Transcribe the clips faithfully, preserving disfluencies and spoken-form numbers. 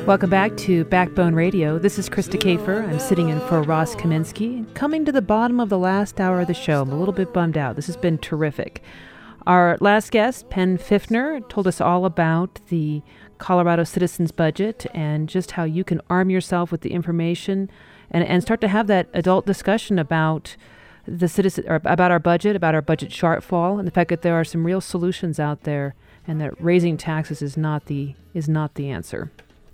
Welcome back to Backbone Radio. This is Krista Kafer. I'm sitting in for Ross Kaminsky. Coming to the bottom of the last hour of the show. I'm a little bit bummed out. This has been terrific. Our last guest, Penn Pfiffner, told us all about the Colorado Citizens Budget and just how you can arm yourself with the information and, and start to have that adult discussion about the citizen or about our budget, about our budget shortfall, and the fact that there are some real solutions out there, and that raising taxes is not the is not the answer.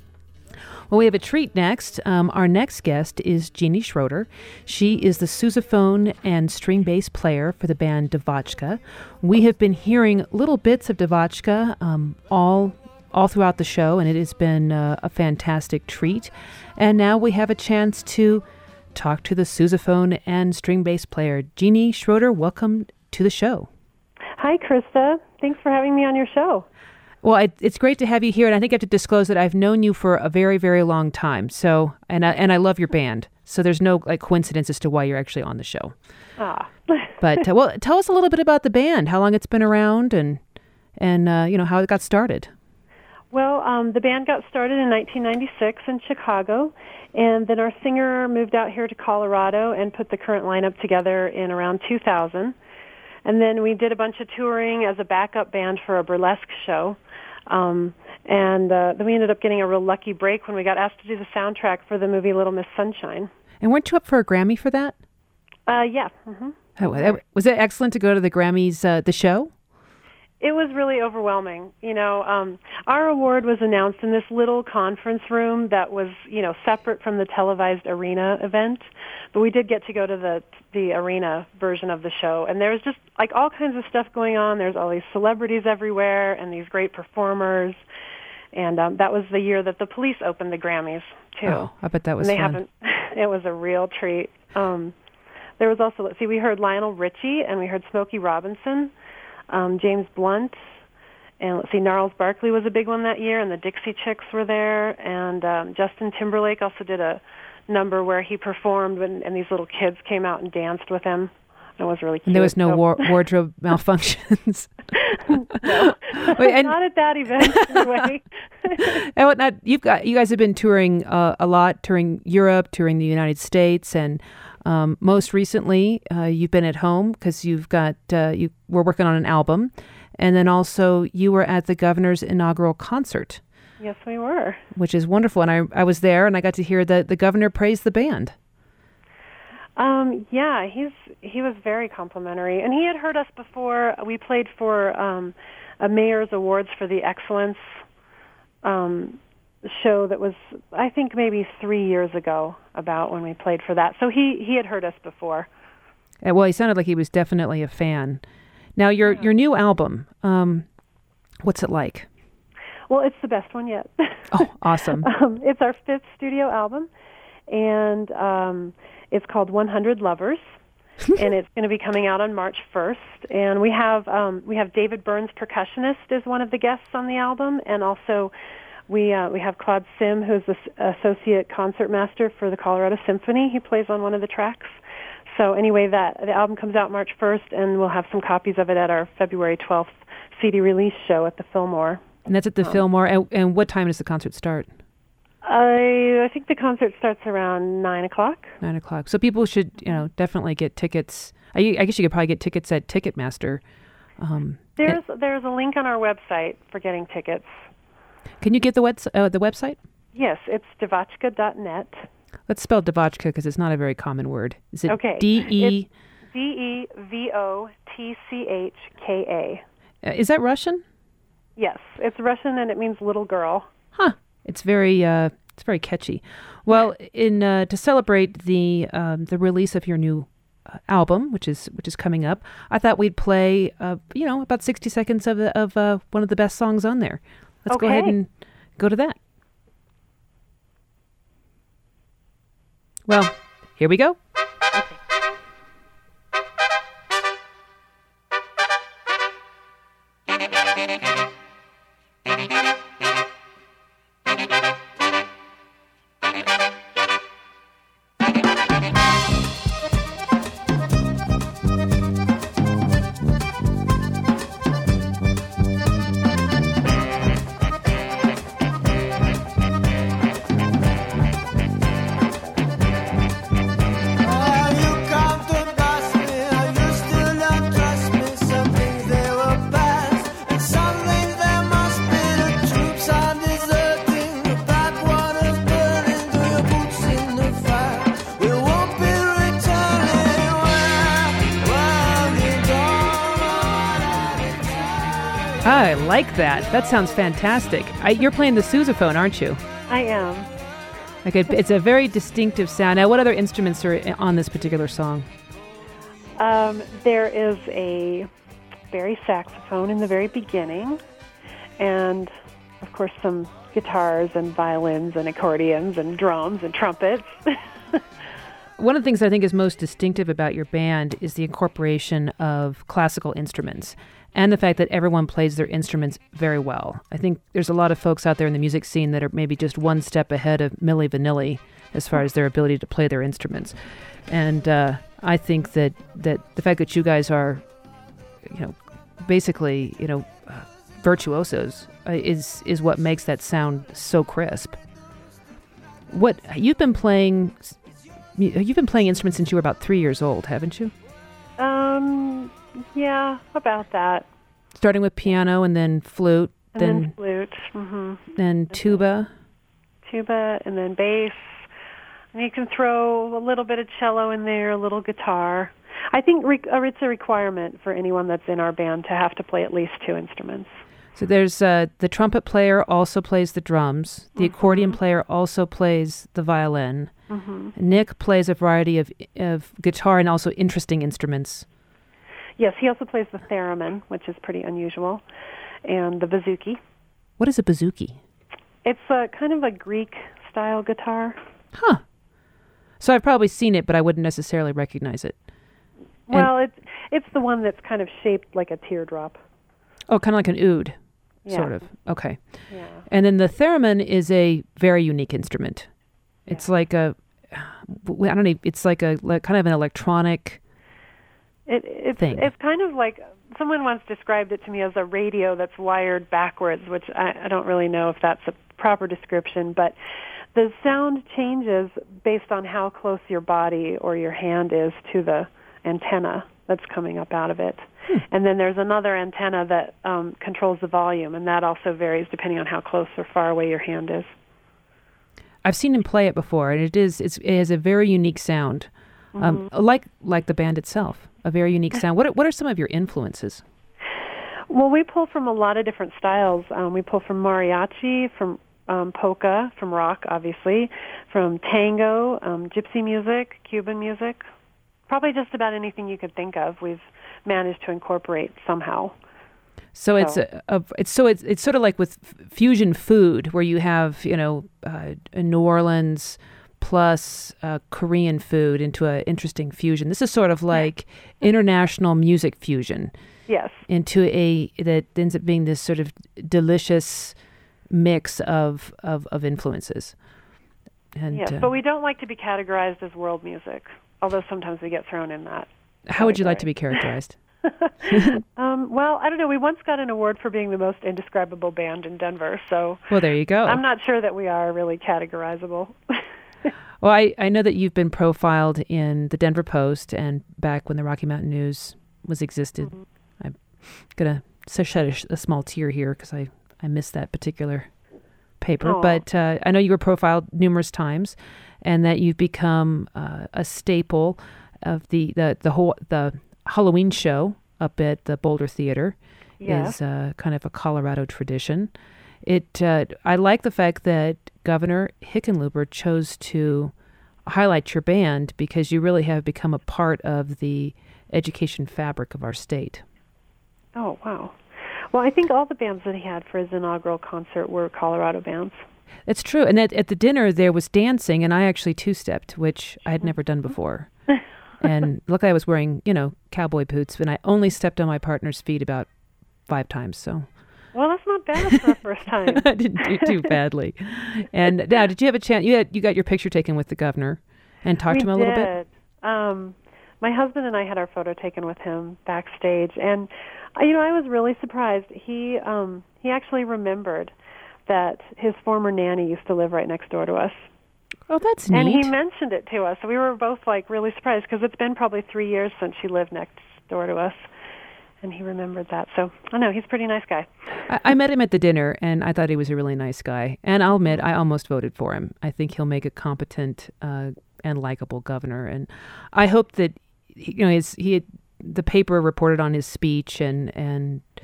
Well, we have a treat next. Um, our next guest is Jeannie Schroeder. She is the sousaphone and string bass player for the band Devotchka. We have been hearing little bits of Devotchka um, all all throughout the show, and it has been uh, a fantastic treat. And now we have a chance to talk to the sousaphone and string bass player. Jeannie Schroeder, welcome to the show. Hi, Krista. Thanks for having me on your show. Well, it, it's great to have you here, and I think I have to disclose that I've known you for a very, very long time. So, and I, and I love your band. So there's no like coincidence as to why you're actually on the show. Ah. But uh, well, tell us a little bit about the band, how long it's been around, and and uh, you know how it got started. Well, um, the band got started in nineteen ninety-six in Chicago, and then our singer moved out here to Colorado and put the current lineup together in around two thousand. And then we did a bunch of touring as a backup band for a burlesque show. Um, and uh, then we ended up getting a real lucky break when we got asked to do the soundtrack for the movie Little Miss Sunshine. And weren't you up for a Grammy for that? Uh, yeah. Mm-hmm. Oh, was it excellent to go to the Grammys, uh, the show? It was really overwhelming. You know, um, our award was announced in this little conference room that was, you know, separate from the televised arena event. But we did get to go to the the arena version of the show. And there was just, like, all kinds of stuff going on. There's all these celebrities everywhere and these great performers. And um, that was the year that the Police opened the Grammys, too. Oh, I bet that was and they fun. Haven't, it was a real treat. Um, there was also, let's see, we heard Lionel Richie and we heard Smokey Robinson. Um, James Blunt, and let's see, Gnarls Barkley was a big one that year, and the Dixie Chicks were there, and um, Justin Timberlake also did a number where he performed, when, and these little kids came out and danced with him. It was really cute. And there was no so. war- wardrobe malfunctions. No, Wait, and, not at that event anyway. And whatnot, you've got you guys have been touring uh, a lot, touring Europe, touring the United States, and um, most recently uh, you've been at home because you've got uh, you were working on an album, and then also you were at the governor's inaugural concert. Yes, we were. Which is wonderful, and I I was there, and I got to hear that the governor praised the band. Um, yeah, he's he was very complimentary, and he had heard us before. We played for um, a mayor's awards for the excellence um, show that was, I think, maybe three years ago. About when we played for that, so he he had heard us before. Uh, well, he sounded like he was definitely a fan. Now, your yeah. your new album, um, what's it like? Well, it's the best one yet. Oh, awesome! um, it's our fifth studio album, and um, it's called one hundred Lovers, and it's going to be coming out on March first. And we have um, we have David Burns, percussionist, is one of the guests on the album, and also we uh, we have Claude Sim, who's the associate concertmaster for the Colorado Symphony. He plays on one of the tracks. So anyway, that the album comes out March first, and we'll have some copies of it at our February twelfth C D release show at the Fillmore. And that's at the um, Fillmore. And, and what time does the concert start? I I think the concert starts around nine o'clock. Nine o'clock. So people should, you know, definitely get tickets. I, I guess you could probably get tickets at Ticketmaster. Um, there's and, there's a link on our website for getting tickets. Can you get the web, uh, the website? Yes, it's devotchka dot net. Let's spell Devotchka because it's not a very common word. Is it okay. D E? D E V O T C H K A. Uh, is that Russian? Yes, it's Russian and it means little girl. Huh. It's very uh, it's very catchy. Well, in uh, to celebrate the um, the release of your new uh, album, which is which is coming up, I thought we'd play uh, you know about sixty seconds of the, of uh, one of the best songs on there. Let's okay. go ahead and go to that. Well, here we go. I like that. That sounds fantastic. I, you're playing the sousaphone, aren't you? I am. Okay, it's a very distinctive sound. Now, what other instruments are on this particular song? Um, there is a bari saxophone in the very beginning, and of course some guitars and violins and accordions and drums and trumpets. One of the things I think is most distinctive about your band is the incorporation of classical instruments and the fact that everyone plays their instruments very well. I think there's a lot of folks out there in the music scene that are maybe just one step ahead of Milli Vanilli as far as their ability to play their instruments. And uh, I think that, that the fact that you guys are, you know, basically, you know, uh, virtuosos uh, is is what makes that sound so crisp. What you've been playing... You've been playing instruments since you were about three years old, haven't you? Um, yeah, about that. Starting with piano and then flute, and then, then flute, mm-hmm. then tuba, tuba, and then bass. And you can throw a little bit of cello in there, a little guitar. I think re- it's a requirement for anyone that's in our band to have to play at least two instruments. So there's uh, the trumpet player also plays the drums. The mm-hmm. accordion player also plays the violin. Mm-hmm. Nick plays a variety of of guitar and also interesting instruments. Yes, he also plays the theremin, which is pretty unusual, and the bouzouki. What is a bouzouki? It's a kind of a Greek-style guitar. Huh. So I've probably seen it, but I wouldn't necessarily recognize it. And well, it's it's the one that's kind of shaped like a teardrop. Oh, kind of like an oud, yeah. sort of. Okay. Yeah. And then the theremin is a very unique instrument. It's yeah. like a, I don't know, it's like a like kind of an electronic it, it's, thing. It's kind of like, someone once described it to me as a radio that's wired backwards, which I, I don't really know if that's a proper description, but the sound changes based on how close your body or your hand is to the antenna that's coming up out of it. Hmm. And then there's another antenna that um, controls the volume, and that also varies depending on how close or far away your hand is. I've seen him play it before, and it is it's, it has a very unique sound, mm-hmm. um, like like the band itself, a very unique sound. What are, what are some of your influences? Well, we pull from a lot of different styles. Um, we pull from mariachi, from um, polka, from rock, obviously, from tango, um, gypsy music, Cuban music. Probably just about anything you could think of, we've managed to incorporate somehow. So, so. it's a, a it's so it's it's sort of like with f- fusion food, where you have you know uh, New Orleans plus uh, Korean food into an interesting fusion. This is sort of like international music fusion. Yes. Into a that ends up being this sort of delicious mix of of, of influences. And, yes, uh, but we don't like to be categorized as world music, although sometimes we get thrown in that. How category. Would you like to be characterized? um, well, I don't know. We once got an award for being the most indescribable band in Denver, so well, there you go. I'm not sure that we are really categorizable. Well, I, I know that you've been profiled in the Denver Post and back when the Rocky Mountain News was existed. Mm-hmm. I'm going to shed a, a small tear here because I, I missed that particular paper. Aww. But uh, I know you were profiled numerous times, and that you've become uh, a staple of the, the, the whole the Halloween show up at the Boulder Theater. Yeah. Is uh, kind of a Colorado tradition. It uh, I like the fact that Governor Hickenlooper chose to highlight your band because you really have become a part of the education fabric of our state. Oh, wow. Well, I think all the bands that he had for his inaugural concert were Colorado bands. That's true. And at, at the dinner, there was dancing, and I actually two-stepped, which I had never done before. And luckily I was wearing, you know, cowboy boots, and I only stepped on my partner's feet about five times, so... Well, that's not bad for the first time. I didn't do too badly. And now, did you have a chance? You had you got your picture taken with the governor, and talked to him a we little did. bit. Um, my husband and I had our photo taken with him backstage, and uh, you know, I was really surprised. He um, he actually remembered that his former nanny used to live right next door to us. Oh, that's neat. And he mentioned it to us, so we were both like really surprised because it's been probably three years since she lived next door to us. And he remembered that. So, I know, he's a pretty nice guy. I, I met him at the dinner, and I thought he was a really nice guy. And I'll admit, I almost voted for him. I think he'll make a competent uh, and likable governor. And I hope that, you know, his, he had, the paper reported on his speech and, and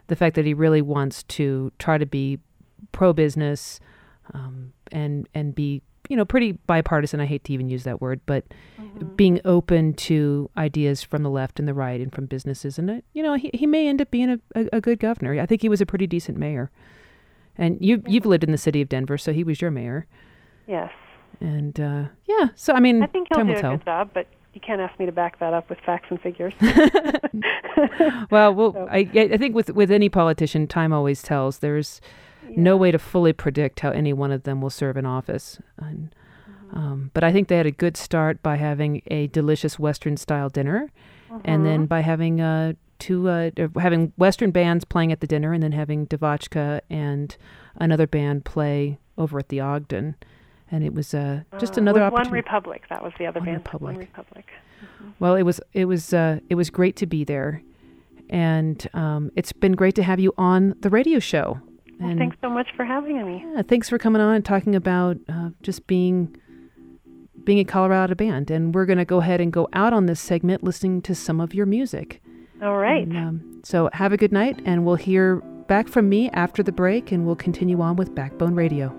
the fact that he really wants to try to be pro-business um, and and be, you know, pretty bipartisan. I hate to even use that word, but mm-hmm. being open to ideas from the left and the right and from businesses. And, uh, you know, he, he may end up being a, a, a good governor. I think he was a pretty decent mayor. And you, you've lived in the city of Denver, so he was your mayor. Yes. And, uh, yeah, so, I mean, I think he'll time do will a tell. good job, but you can't ask me to back that up with facts and figures. well, well so. I, I think with, with any politician, time always tells. There's yeah. no way to fully predict how any one of them will serve in office. And, mm-hmm. um, but I think they had a good start by having a delicious Western-style dinner, mm-hmm. and then by having uh, two uh, having Western bands playing at the dinner, and then having Devotchka and another band play over at the Ogden. And it was uh, just uh, another opportunity. One Republic, that was the other One band. Republic. One Republic. Mm-hmm. Well, it was it was uh, it was great to be there, and um, it's been great to have you on the radio show. Well, and thanks so much for having me. Yeah, thanks for coming on and talking about uh, just being being a Colorado band. And we're going to go ahead and go out on this segment listening to some of your music. All right. And, um, so have a good night, and we'll hear back from me after the break, and we'll continue on with Backbone Radio.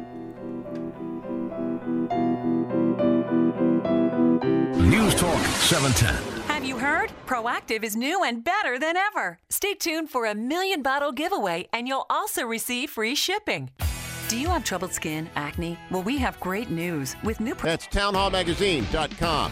News Talk seven ten. Have you heard? Proactiv is new and better than ever. Stay tuned for a million bottle giveaway, and you'll also receive free shipping. Do you have troubled skin, acne? Well, we have great news with new. Pro- That's town hall magazine dot com.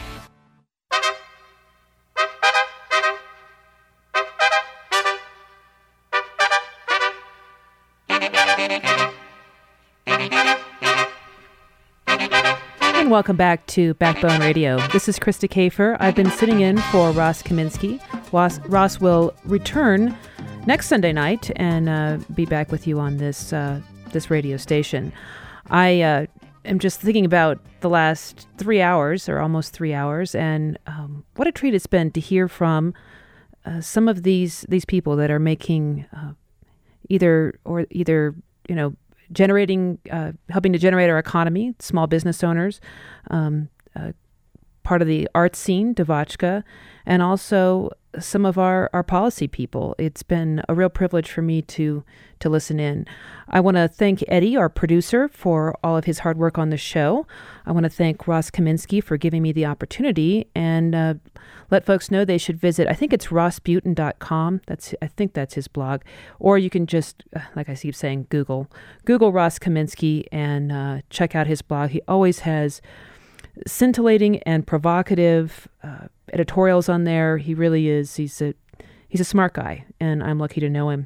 Welcome back to Backbone Radio. This is Krista Kafer. I've been sitting in for Ross Kaminsky. Ross, Ross will return next Sunday night and uh, be back with you on this uh, this radio station. I uh, am just thinking about the last three hours, or almost three hours, and um, what a treat it's been to hear from uh, some of these these people that are making uh, either or either you know. generating, uh, helping to generate our economy, small business owners, um, uh, part of the art scene, Devotchka, and also some of our, our policy people. It's been a real privilege for me to to listen in. I want to thank Eddie, our producer, for all of his hard work on the show. I want to thank Ross Kaminsky for giving me the opportunity, and uh, let folks know they should visit, I think it's ross butin dot com. That's I think that's his blog. Or you can just, like I keep saying, Google. Google Ross Kaminsky and uh, check out his blog. He always has scintillating and provocative uh, editorials on there. He really is. He's a he's a smart guy, and I'm lucky to know him.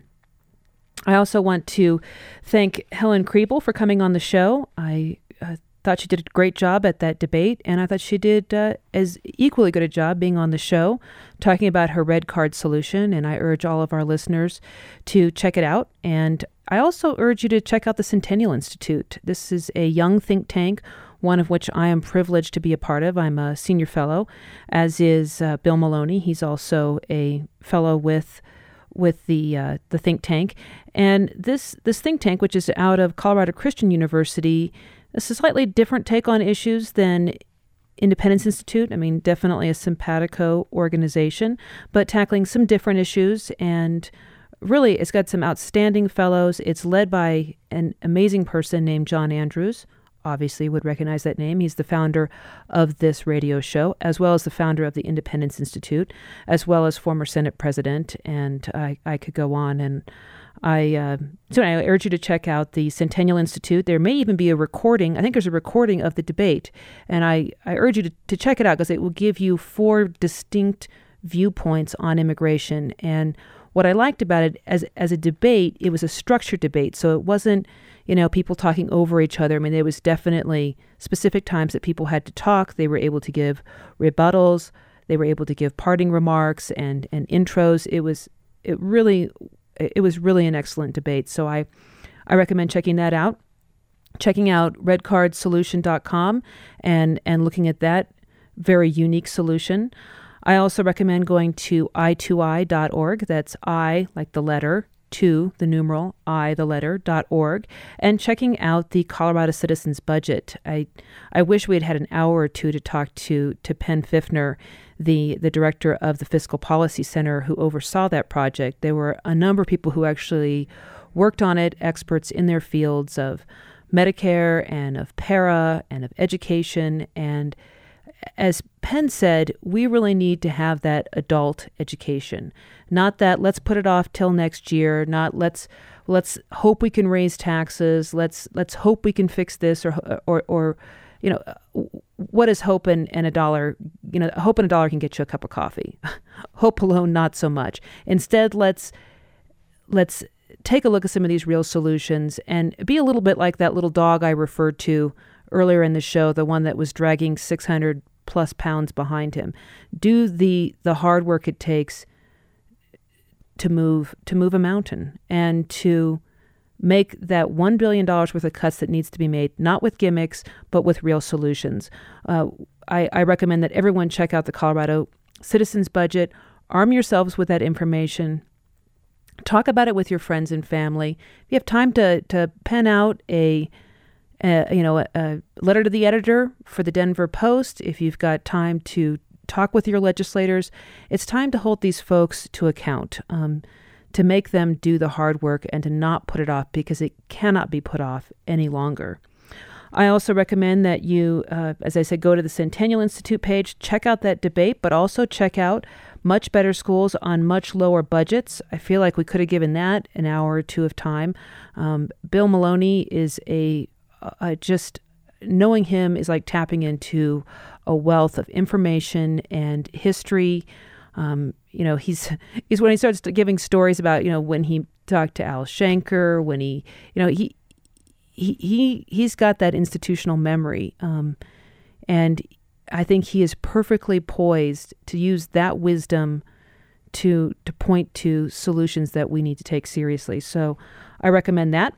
I also want to thank Helen Kriebel for coming on the show. I uh, thought she did a great job at that debate, and I thought she did uh, as equally good a job being on the show, talking about her red card solution, and I urge all of our listeners to check it out. And I also urge you to check out the Centennial Institute. This is a young think tank, one of which I am privileged to be a part of. I'm a senior fellow, as is uh, Bill Maloney. He's also a fellow with with the uh, the think tank. And this this think tank, which is out of Colorado Christian University, it's a slightly different take on issues than Independence Institute. I mean, definitely a simpatico organization, but tackling some different issues. And really, it's got some outstanding fellows. It's led by an amazing person named John Andrews. Obviously would recognize that name. He's the founder of this radio show, as well as the founder of the Independence Institute, as well as former Senate president. And I, I could go on. And I uh, so I urge you to check out the Centennial Institute. There may even be a recording. I think there's a recording of the debate. And I, I urge you to, to check it out, because it will give you four distinct viewpoints on immigration. And what I liked about it, as as a debate, it was a structured debate. So it wasn't, you know, people talking over each other. I mean, there was definitely specific times that people had to talk. They were able to give rebuttals. They were able to give parting remarks and, and intros. It was it really it was really an excellent debate. So I, I recommend checking that out. Checking out red card solution dot com and and looking at that very unique solution. I also recommend going to i two i dot org. That's I, like the letter, two, the numeral, I, the letter, dot org, and checking out the Colorado Citizens Budget. I I wish we had had an hour or two to talk to to Penn Pfiffner, the, the director of the Fiscal Policy Center who oversaw that project. There were a number of people who actually worked on it, experts in their fields of Medicare and of para and of education. And as Penn said, we really need to have that adult education. Not that let's put it off till next year, not let's let's hope we can raise taxes, let's let's hope we can fix this, or or or you know, what is hope and, and a dollar, you know, hope and a dollar can get you a cup of coffee. Hope alone, not so much. Instead, let's let's take a look at some of these real solutions and be a little bit like that little dog I referred to earlier in the show, the one that was dragging six hundred plus pounds behind him. Do the the hard work it takes to move to move a mountain and to make that one billion dollars worth of cuts that needs to be made, not with gimmicks, but with real solutions. Uh, I, I recommend that everyone check out the Colorado Citizens Budget. Arm yourselves with that information. Talk about it with your friends and family. If you have time to to pen out a, a you know a, a letter to the editor for the Denver Post, if you've got time to talk with your legislators, it's time to hold these folks to account, um, to make them do the hard work and to not put it off, because it cannot be put off any longer. I also recommend that you, uh, as I said, go to the Centennial Institute page, check out that debate, but also check out Much Better Schools on Much Lower Budgets. I feel like we could have given that an hour or two of time. Um, Bill Maloney is a, uh, just knowing him is like tapping into a wealth of information and history. Um, you know, he's, he's when he starts giving stories about, you know, when he talked to Al Shanker, when he, you know, he, he, he, he's got that institutional memory. Um, and I think he is perfectly poised to use that wisdom to, to point to solutions that we need to take seriously. So I recommend that.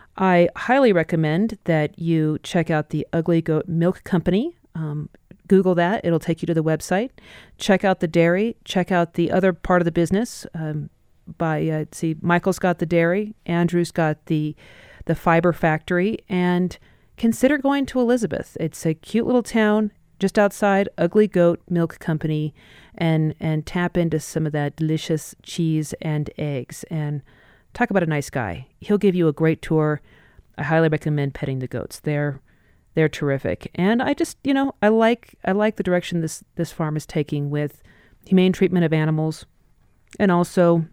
I highly recommend that you check out the Ugly Goat Milk Company. Um, Google that. It'll take you to the website. Check out the dairy. Check out the other part of the business. Um, by uh, see, Michael's got the dairy. Andrew's got the the fiber factory. And consider going to Elizabeth. It's a cute little town just outside. Ugly Goat Milk Company, and and tap into some of that delicious cheese and eggs. And talk about a nice guy. He'll give you a great tour. I highly recommend petting the goats. They're They're terrific. And I just, you know, I like I like the direction this, this farm is taking with humane treatment of animals, and also,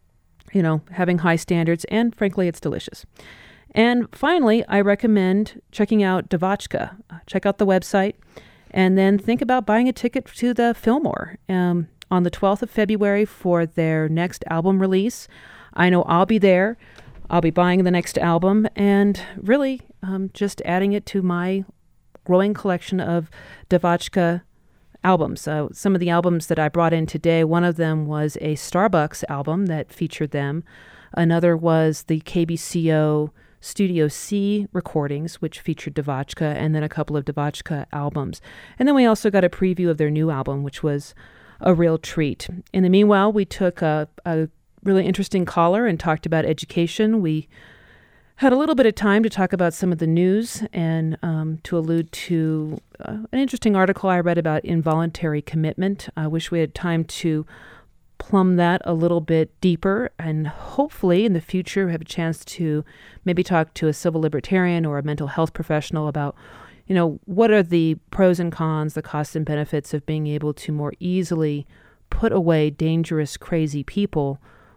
you know, having high standards, and frankly, it's delicious. And finally, I recommend checking out Devotchka. Check out the website, and then think about buying a ticket to the Fillmore um, on the twelfth of February for their next album release. I know I'll be there. I'll be buying the next album, and really um, just adding it to my growing collection of Devotchka albums. So some of the albums that I brought in today, one of them was a Starbucks album that featured them. Another was the K B C O Studio C recordings, which featured Devotchka, and then a couple of Devotchka albums. And then we also got a preview of their new album, which was a real treat. In the meanwhile, we took a, a really interesting caller and talked about education. We had a little bit of time to talk about some of the news and um, to allude to uh, an interesting article I read about involuntary commitment. I wish we had time to plumb that a little bit deeper, and hopefully in the future have a chance to maybe talk to a civil libertarian or a mental health professional about, you know, what are the pros and cons, the costs and benefits of being able to more easily put away dangerous, crazy people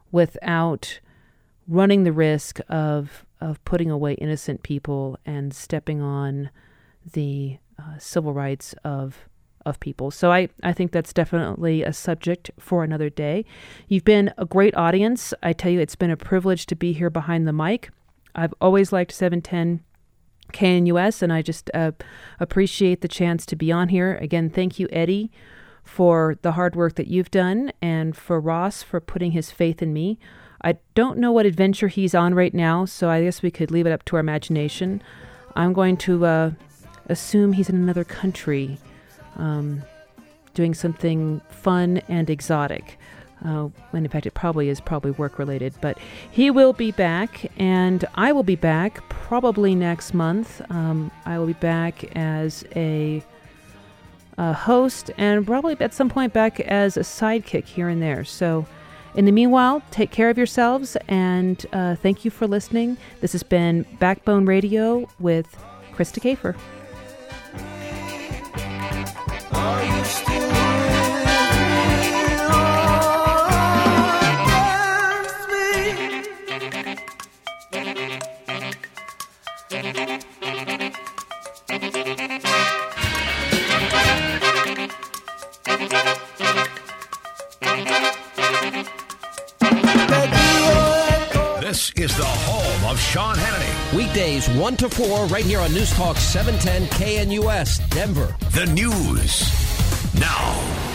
without running the risk of of putting away innocent people and stepping on the uh, civil rights of of people. So I, I think that's definitely a subject for another day. You've been a great audience. I tell you, it's been a privilege to be here behind the mic. I've always liked seven ten K N U S, and I just uh, appreciate the chance to be on here. Again, thank you, Eddie, for the hard work that you've done, and for Ross for putting his faith in me. I don't know what adventure he's on right now, so I guess we could leave it up to our imagination. I'm going to uh, assume he's in another country, um, doing something fun and exotic. Uh, and in fact, it probably is probably work-related. But he will be back, and I will be back probably next month. Um, I will be back as a, a host and probably at some point back as a sidekick here and there. So in the meanwhile, take care of yourselves, and uh, thank you for listening. This has been Backbone Radio with Krista Kafer. Are you still This is the home of Sean Hannity. Weekdays one to four right here on News Talk seven ten K N U S, Denver. The news now.